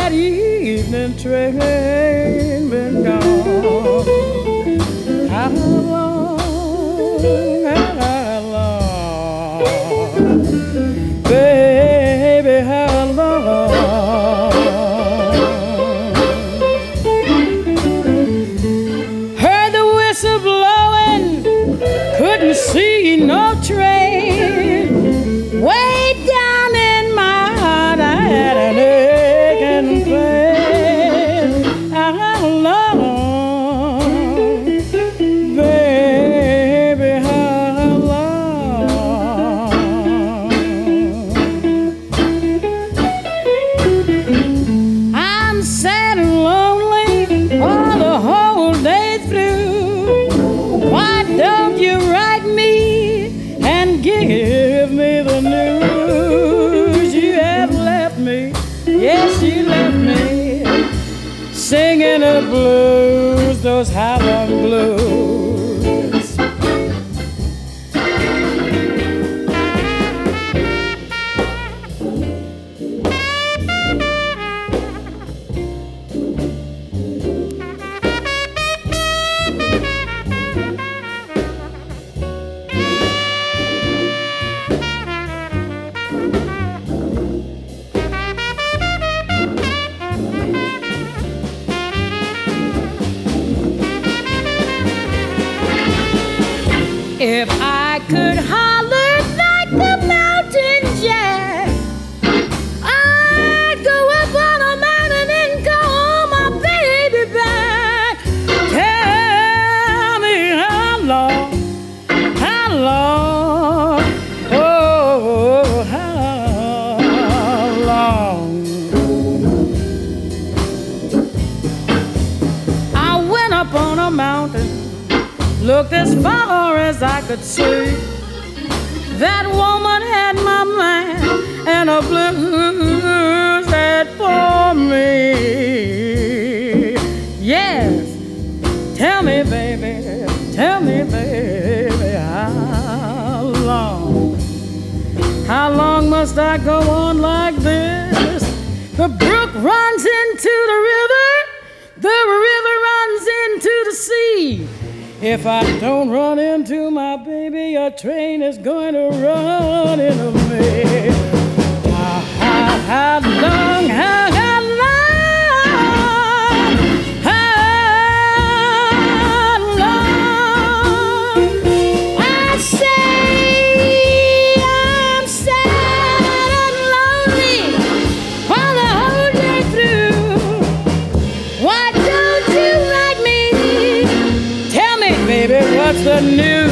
that evening train been gone? How long, how long, baby, how long? Heard the whistle blowing, couldn't see no train. Way down in my heart, I had an aching pain. How long, baby, how long? I'm sad and lonely all the whole day through. Why don't you write me and give me the news? You have left me, yes, you left me, singing the blues, those Highland blues. If I could holler like the mountain jack, I'd go up on a mountain and call my baby back. Tell me how long, oh, how long. I went up on a mountain, looked as far as I could see. That woman had my man, and a blues had for me. Yes, tell me, baby, how long must I go on like this? The brook runs into the river runs into the sea. If I don't run into my baby, a train is going to run into me. How long, how long, I say I'm sad and lonely all the whole day through. Why don't you write me? Tell me, baby, what's the news?